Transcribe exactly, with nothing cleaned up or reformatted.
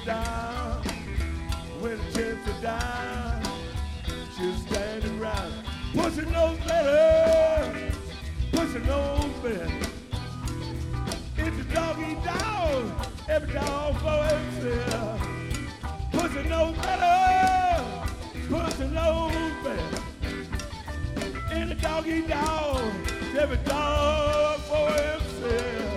down, when the chips are down, she's standing right. Pushing those letters, pushing those beds. It's a dog eat dog, every dog for himself. Pushing those letters, pushing those beds. In the dog eat dog, every dog for himself.